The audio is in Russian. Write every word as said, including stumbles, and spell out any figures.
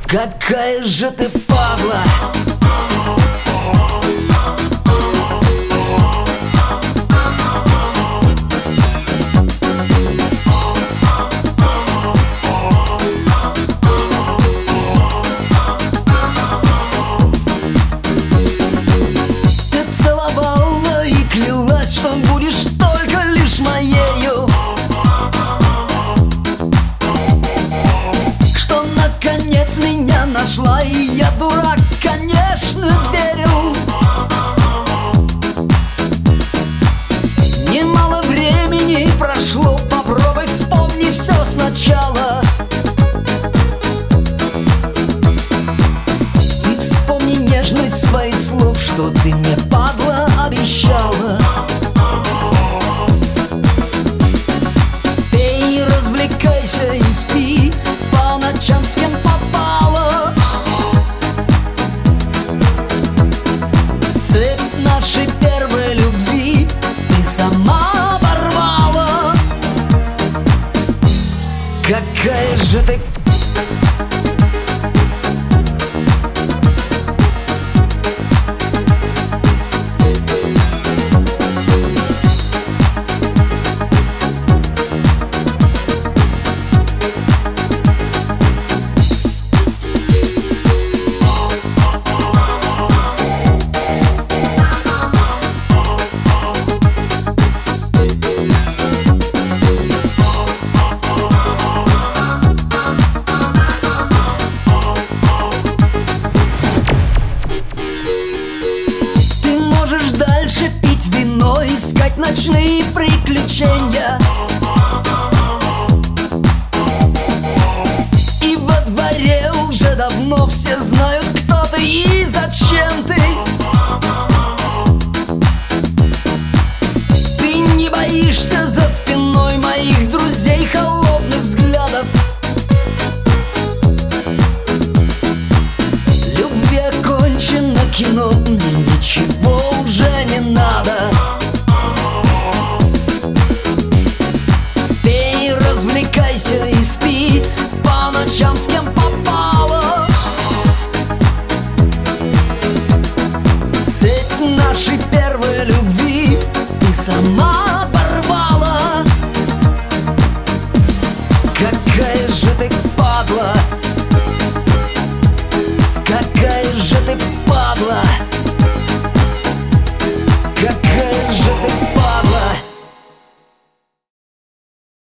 Какая же ты падла! Ты целовала и клялась, что будешь только лишь моею, что наконец меня нашла, и я, дурак, конечно, верил. Немало времени прошло, попробуй вспомни все сначала. И вспомни нежность своих слов, что ты мне, падла, обещала. Пей, развлекайся и спи по ночам с кем попало. Цепь нашей первой любви ты сама оборвала. Какая же ты... Можешь дальше пить вино, искать ночные приключения, и во дворе уже давно все знают, кто ты и зачем ты. Ты не боишься за спиной моих друзей холодных взглядов. Любви окончено кино, мне ничего уже не надо. Пей, развлекайся и спи по ночам с кем попало. Цепь нашей первой любви ты сама оборвала. Какая же ты падла!